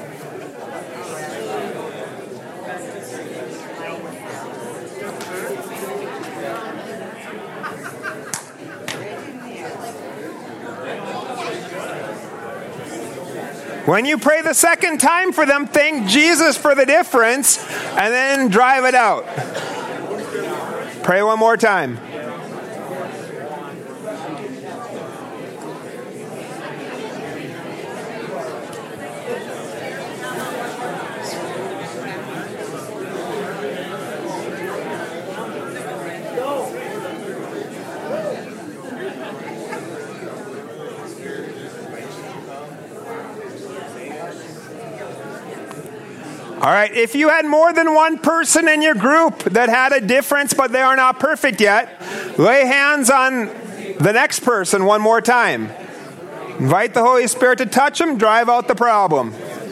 When you pray the second time for them, thank Jesus for the difference, and then drive it out. Pray one more time. All right, if you had more than one person in your group that had a difference but they are not perfect yet, lay hands on the next person one more time. Invite the Holy Spirit to touch them, drive out the problem.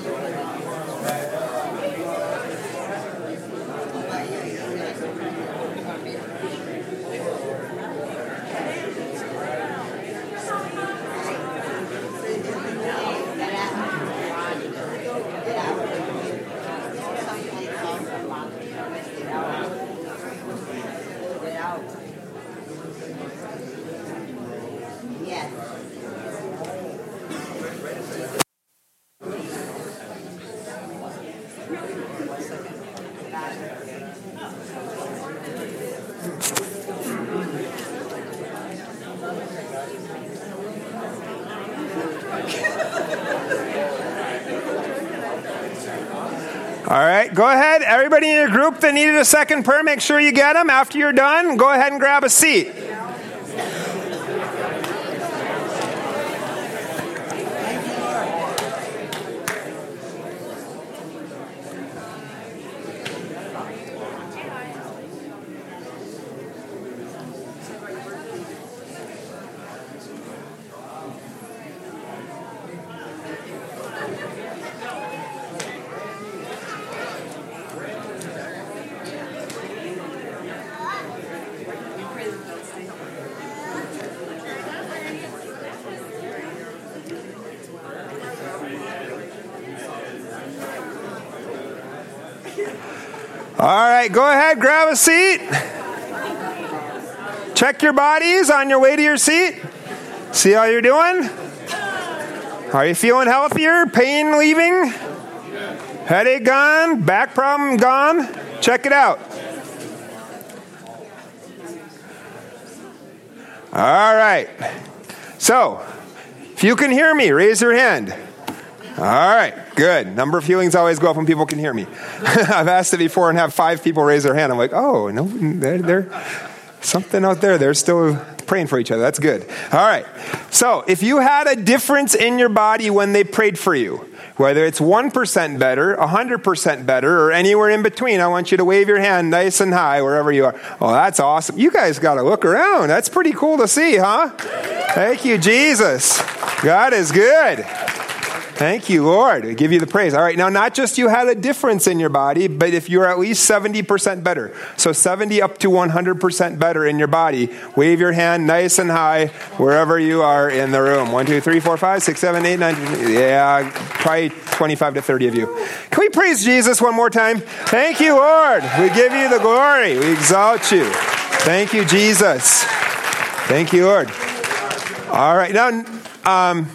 All right, go ahead. Everybody in your group that needed a second prayer, make sure you get them. After you're done, go ahead and grab a seat. All right, go ahead, grab a seat. Check your bodies on your way to your seat. See how you're doing? Are you feeling healthier? Pain leaving? Headache gone? Back problem gone? Check it out. All right. So, if you can hear me, raise your hand. All right, good. Number of healings always go up when people can hear me. I've asked it before and have five people raise their hand. I'm like, oh, no, they're, they're something out there. They're still praying for each other. That's good. All right. So if you had a difference in your body when they prayed for you, whether it's one percent better, one hundred percent better, or anywhere in between, I want you to wave your hand nice and high wherever you are. Oh, that's awesome. You guys got to look around. That's pretty cool to see, huh? Thank you, Jesus. God is good. Thank you, Lord. We give you the praise. All right, now not just you had a difference in your body, but if you're at least seventy percent better, so seventy up to one hundred percent better in your body, wave your hand nice and high wherever you are in the room. One, two, three, four, five, six, seven, eight, nine, yeah, probably twenty-five to thirty of you. Can we praise Jesus one more time? Thank you, Lord. We give you the glory. We exalt you. Thank you, Jesus. Thank you, Lord. All right, now, um...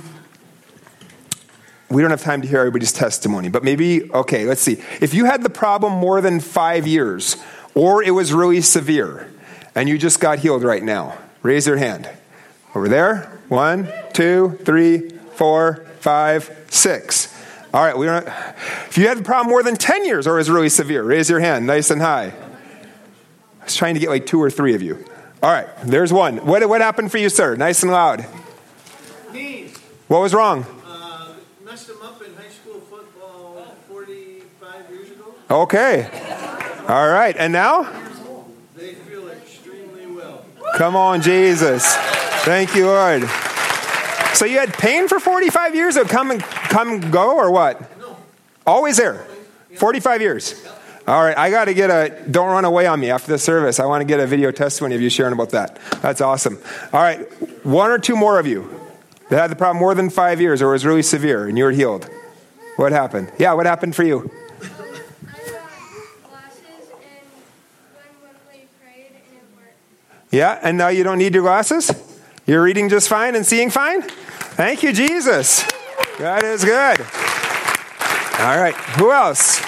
we don't have time to hear everybody's testimony, but maybe, okay, let's see. If you had the problem more than five years, or it was really severe, and you just got healed right now, raise your hand. Over there, one, two, three, four, five, six. All right, we don't. If you had the problem more than ten years, or it was really severe, raise your hand, nice and high. I was trying to get like two or three of you. All right, there's one. What, what happened for you, sir? Nice and loud. Knees. What was wrong? Messed them up in high school football forty-five years ago. Okay. All right. And now? They feel extremely well. Come on, Jesus. Thank you, Lord. So you had pain for forty-five years? Or come and come and go or what? No. Always there? forty-five years? All right. I got to get a, don't run away on me after the service. I want to get a video testimony of you sharing about that. That's awesome. All right. One or two more of you that had the problem more than five years or was really severe and you were healed. What happened? Yeah, what happened for you? I got glasses and when we prayed and it worked. Yeah, and now you don't need your glasses? You're reading just fine and seeing fine? Thank you, Jesus. God is good. All right, who else?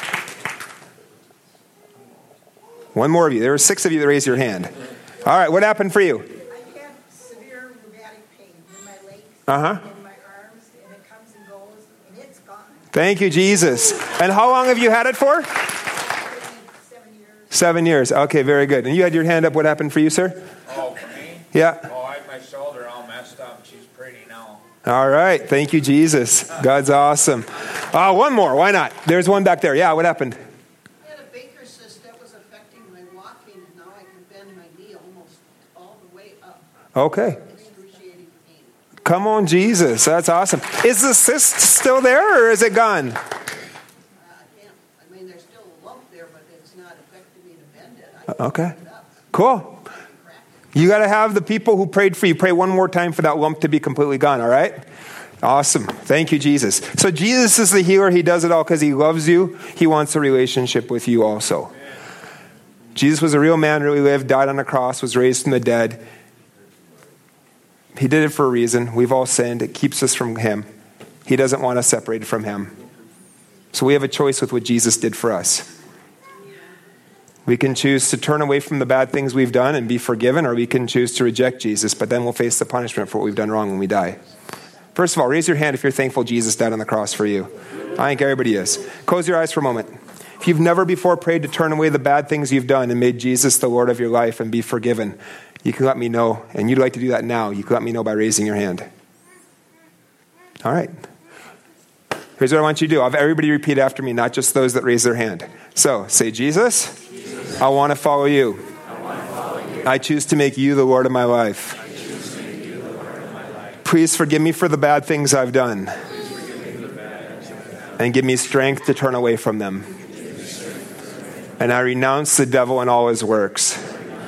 One more of you. There were six of you that raised your hand. All right, what happened for you? Uh-huh. in my arms, and it comes and goes, and it's gone. Thank you, Jesus. And how long have you had it for? Seven years. Seven years. Okay, very good. And you had your hand up. What happened for you, sir? Oh, for me? Yeah. Oh, I had my shoulder all messed up. She's pretty now. All right. Thank you, Jesus. God's awesome. Oh, one more. Why not? There's one back there. Yeah, what happened? I had a Baker's cyst that was affecting my walking, and now I can bend my knee almost all the way up. Okay. Come on, Jesus. That's awesome. Is the cyst still there or is it gone? Uh, I can't. I mean, there's still a lump there, but it's not affecting me to bend it. I can Okay. bend it up. Cool. You got to have the people who prayed for you pray one more time for that lump to be completely gone, all right? Awesome. Thank you, Jesus. So Jesus is the healer. He does it all because he loves you. He wants a relationship with you also. Jesus was a real man, really lived, died on a cross, was raised from the dead. He did it for a reason. We've all sinned. It keeps us from him. He doesn't want us separated from him. So we have a choice with what Jesus did for us. We can choose to turn away from the bad things we've done and be forgiven, or we can choose to reject Jesus, but then we'll face the punishment for what we've done wrong when we die. First of all, raise your hand if you're thankful Jesus died on the cross for you. I think everybody is. Close your eyes for a moment. If you've never before prayed to turn away the bad things you've done and made Jesus the Lord of your life and be forgiven, you can let me know, and you'd like to do that now, you can let me know by raising your hand. All right. Here's what I want you to do. I'll have everybody repeat after me, not just those that raise their hand. So, say, Jesus, Jesus I want to follow you. I want to follow you. I choose to make you the Lord of my life. I choose to make you the Lord of my life. Please forgive me for the bad things I've done. Please forgive me for the bad things I've done. And give me strength to turn away from them. And I renounce the devil and all his works.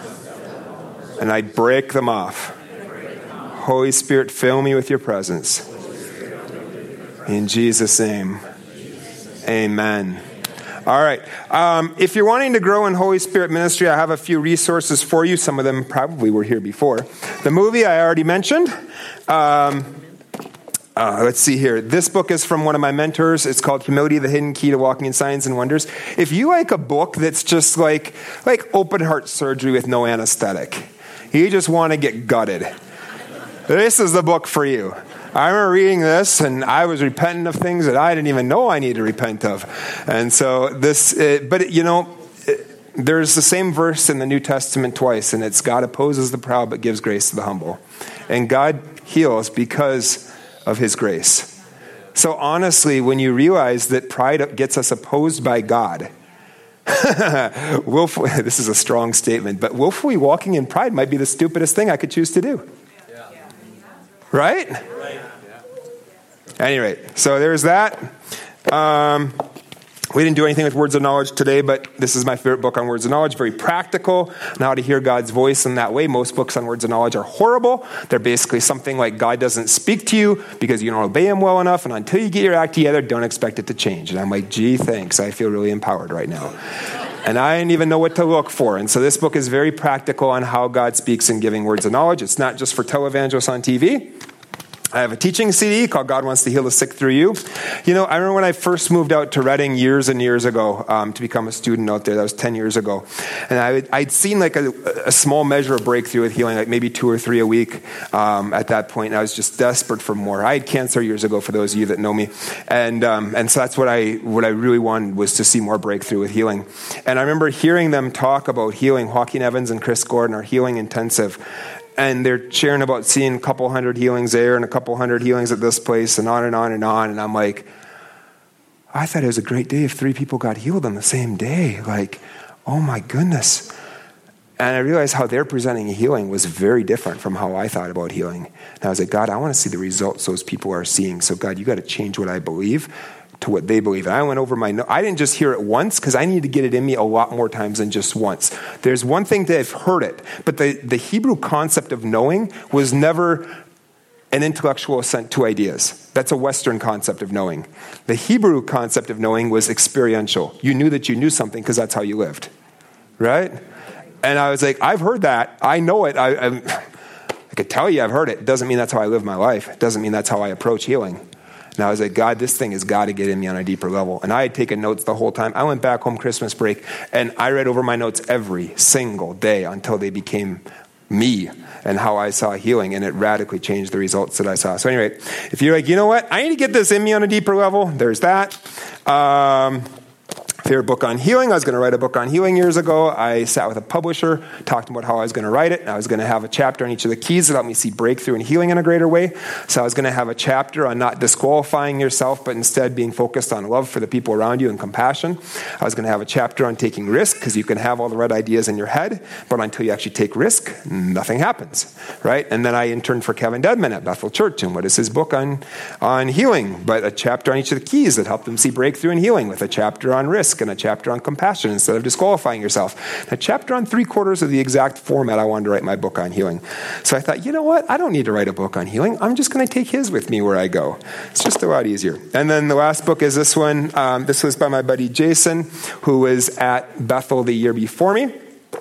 And I break them off. Holy Spirit, fill me with your presence. In Jesus' name, amen. All right. Um, if you're wanting to grow in Holy Spirit ministry, I have a few resources for you. Some of them probably were here before. The movie I already mentioned. Um, uh, let's see here. This book is from one of my mentors. It's called Humility, the Hidden Key to Walking in Signs and Wonders. If you like a book that's just like, like open heart surgery with no anesthetic, you just want to get gutted, this is the book for you. I remember reading this, and I was repenting of things that I didn't even know I needed to repent of. And so this, uh, but you know, it, there's the same verse in the New Testament twice, and it's God opposes the proud but gives grace to the humble. And God heals because of his grace. So honestly, when you realize that pride gets us opposed by God, willfully, this is a strong statement, but willfully walking in pride might be the stupidest thing I could choose to do. Right? Right. At any rate, so there's that. Um, we didn't do anything with Words of Knowledge today, but this is my favorite book on Words of Knowledge. Very practical on how to hear God's voice in that way. Most books on Words of Knowledge are horrible. They're basically something like God doesn't speak to you because you don't obey him well enough, and until you get your act together, don't expect it to change. And I'm like, gee, thanks. I feel really empowered right now. And I didn't even know what to look for. And so this book is very practical on how God speaks in giving words of knowledge. It's not just for televangelists on T V. I have a teaching C D called God Wants to Heal the Sick Through You. You know, I remember when I first moved out to Reading years and years ago um, to become a student out there. That was ten years ago. And I, I'd seen like a, a small measure of breakthrough with healing, like maybe two or three a week um, at that point. And I was just desperate for more. I had cancer years ago, for those of you that know me. And um, and so that's what I what I really wanted, was to see more breakthrough with healing. And I remember hearing them talk about healing. Joaquin Evans and Chris Gordon are healing intensive. And they're sharing about seeing a couple hundred healings there and a couple hundred healings at this place and on and on and on. And I'm like, I thought it was a great day if three people got healed on the same day. Like, oh my goodness. And I realized how they're presenting healing was very different from how I thought about healing. And I was like, God, I want to see the results those people are seeing. So God, you got to change what I believe to what they believe. And I went over my notes. I didn't just hear it once, because I need to get it in me a lot more times than just once. There's one thing that I've heard it, but the, the Hebrew concept of knowing was never an intellectual assent to ideas. That's a Western concept of knowing. The Hebrew concept of knowing was experiential. You knew that you knew something because that's how you lived, right? And I was like, I've heard that. I know it. I, I, I could tell you I've heard it. It doesn't mean that's how I live my life. It doesn't mean that's how I approach healing. And I was like, God, this thing has got to get in me on a deeper level. And I had taken notes the whole time. I went back home Christmas break, and I read over my notes every single day until they became me and how I saw healing, and it radically changed the results that I saw. So anyway, if you're like, you know what, I need to get this in me on a deeper level, there's that. Um... Favorite book on healing. I was going to write a book on healing years ago. I sat with a publisher, talked about how I was going to write it, and I was going to have a chapter on each of the keys that helped me see breakthrough and healing in a greater way. So I was going to have a chapter on not disqualifying yourself, but instead being focused on love for the people around you and compassion. I was going to have a chapter on taking risk, because you can have all the right ideas in your head, but until you actually take risk, nothing happens, right? And then I interned for Kevin Dedman at Bethel Church, and what is his book on, on healing? But a chapter on each of the keys that helped them see breakthrough and healing, with a chapter on risk and a chapter on compassion instead of disqualifying yourself. A chapter on three quarters of the exact format I wanted to write my book on healing. So I thought, you know what? I don't need to write a book on healing. I'm just going to take his with me where I go. It's just a lot easier. And then the last book is this one. Um, this was by my buddy Jason, who was at Bethel the year before me.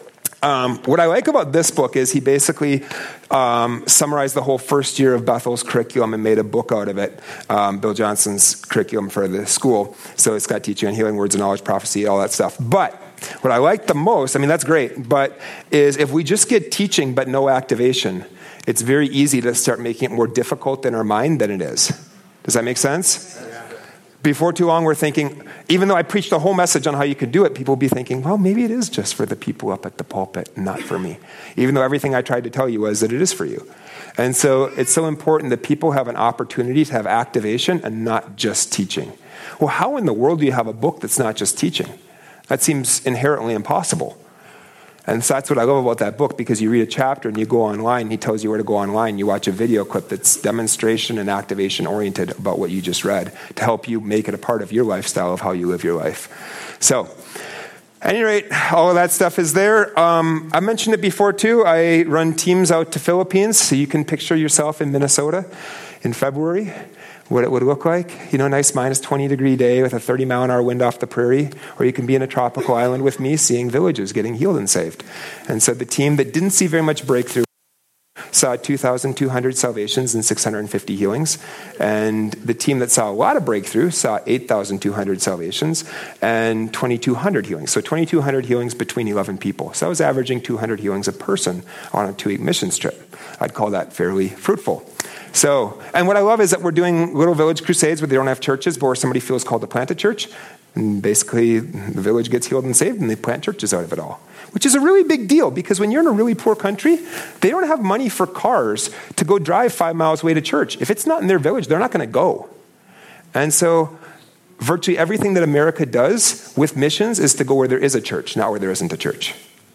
Um, what I like about this book is he basically um, summarized the whole first year of Bethel's curriculum and made a book out of it, um, Bill Johnson's curriculum for the school. So it's got teaching on healing, words of knowledge, prophecy, all that stuff. But what I like the most, I mean, that's great, but is if we just get teaching but no activation, it's very easy to start making it more difficult in our mind than it is. Does that make sense? Before too long, we're thinking, even though I preached a whole message on how you could do it, people will be thinking, well, maybe it is just for the people up at the pulpit, not for me. Even though everything I tried to tell you was that it is for you. And so it's so important that people have an opportunity to have activation and not just teaching. Well, how in the world do you have a book that's not just teaching? That seems inherently impossible. And so that's what I love about that book, because you read a chapter and you go online, and he tells you where to go online. You watch a video clip that's demonstration and activation oriented about what you just read to help you make it a part of your lifestyle of how you live your life. So, at any rate, all of that stuff is there. Um, I mentioned it before too. I run teams out to Philippines, so you can picture yourself in Minnesota in February. what it would look like. You know, nice minus twenty degree day with a thirty mile an hour wind off the prairie. Or you can be in a tropical island with me seeing villages getting healed and saved. And so the team that didn't see very much breakthrough saw two thousand two hundred salvations and six hundred fifty healings. And the team that saw a lot of breakthrough saw eight thousand two hundred salvations and twenty-two hundred healings. So twenty-two hundred healings between eleven people. So I was averaging two hundred healings a person on a two-week missions trip. I'd call that fairly fruitful. So, and what I love is that we're doing little village crusades where they don't have churches, but where somebody feels called to plant a church. And basically, the village gets healed and saved, and they plant churches out of it all. Which is a really big deal, because when you're in a really poor country, they don't have money for cars to go drive five miles away to church. If it's not in their village, they're not going to go. And so, virtually everything that America does with missions is to go where there is a church, not where there isn't a church.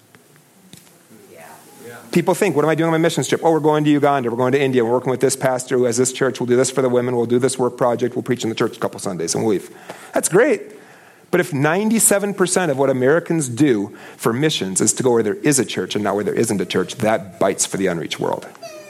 People think, what am I doing on my mission trip? Oh, we're going to Uganda. We're going to India. We're working with this pastor who has this church. We'll do this for the women. We'll do this work project. We'll preach in the church a couple Sundays and we'll leave. That's great. But if ninety-seven percent of what Americans do for missions is to go where there is a church and not where there isn't a church, that bites for the unreached world.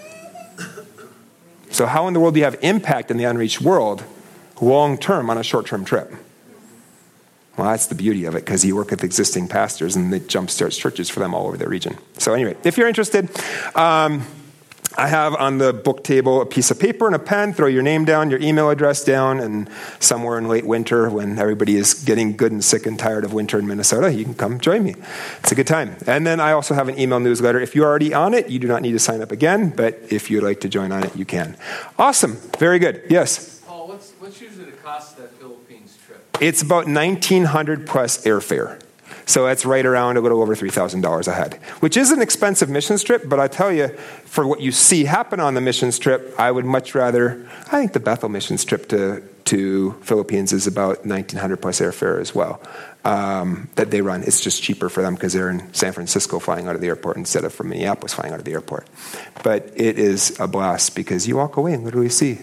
So how in the world do you have impact in the unreached world long-term on a short-term trip? Well, that's the beauty of it, because you work with existing pastors and it jumpstarts churches for them all over the region. So anyway, if you're interested, um, I have on the book table a piece of paper and a pen. Throw your name down, your email address down, and somewhere in late winter when everybody is getting good and sick and tired of winter in Minnesota, you can come join me. It's a good time. And then I also have an email newsletter. If you're already on it, you do not need to sign up again, but if you'd like to join on it, you can. Awesome. Very good. Yes? Paul, what's, what's usually the cost of that Philippines trip? It's about nineteen hundred dollars plus airfare. So it's right around a little over three thousand dollars a head, which is an expensive missions trip. But I tell you, for what you see happen on the missions trip, I would much rather, I think the Bethel missions trip to, to Philippines is about nineteen hundred dollars plus airfare as well, um, that they run. It's just cheaper for them because they're in San Francisco flying out of the airport instead of from Minneapolis flying out of the airport. But it is a blast because you walk away and literally see.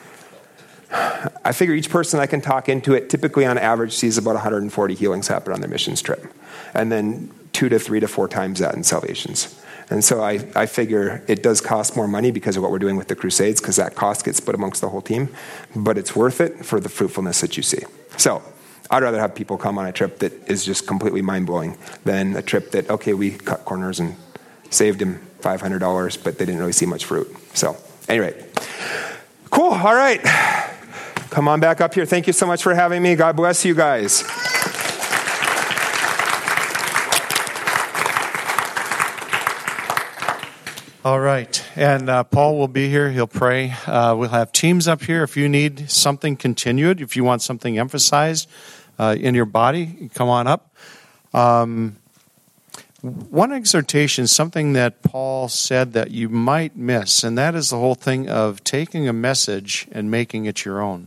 I figure each person I can talk into it typically on average sees about one hundred forty healings happen on their missions trip. And then two to three to four times that in salvations. And so I, I figure it does cost more money because of what we're doing with the Crusades, because that cost gets split amongst the whole team. But it's worth it for the fruitfulness that you see. So I'd rather have people come on a trip that is just completely mind-blowing than a trip that, okay, we cut corners and saved him five hundred dollars, but they didn't really see much fruit. So anyway, cool. All right. Come on back up here. Thank you so much for having me. God bless you guys. All right. And uh, Paul will be here. He'll pray. Uh, we'll have teams up here. If you need something continued, if you want something emphasized uh, in your body, come on up. Um, one exhortation, something that Paul said that you might miss, and that is the whole thing of taking a message and making it your own.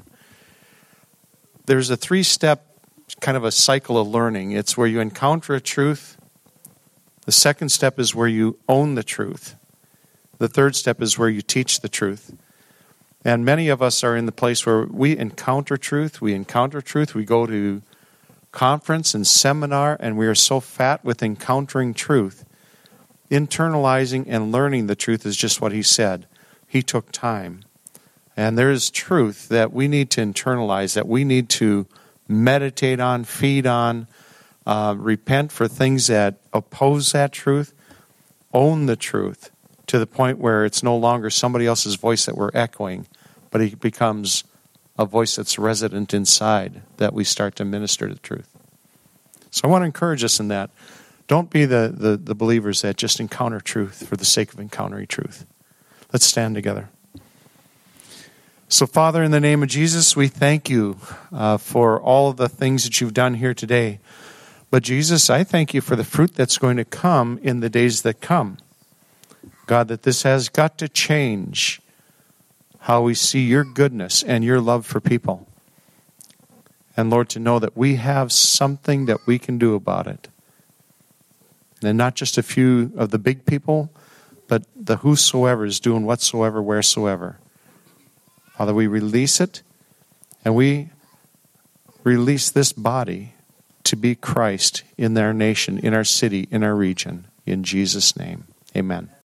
There's a three-step kind of a cycle of learning. It's where you encounter a truth. The second step is where you own the truth. The third step is where you teach the truth. And many of us are in the place where we encounter truth. We encounter truth. We go to conference and seminar, and we are so fat with encountering truth. Internalizing and learning the truth is just what he said. He took time. And there is truth that we need to internalize, that we need to meditate on, feed on, uh, repent for things that oppose that truth, own the truth to the point where it's no longer somebody else's voice that we're echoing, but it becomes a voice that's resident inside that we start to minister the truth. So I want to encourage us in that. Don't be the, the, the believers that just encounter truth for the sake of encountering truth. Let's stand together. So, Father, in the name of Jesus, we thank you uh, for all of the things that you've done here today. But, Jesus, I thank you for the fruit that's going to come in the days that come. God, that this has got to change how we see your goodness and your love for people. And, Lord, to know that we have something that we can do about it. And not just a few of the big people, but the whosoever is doing whatsoever, wheresoever. Father, we release it, and we release this body to be Christ in our nation, in our city, in our region. In Jesus' name, amen.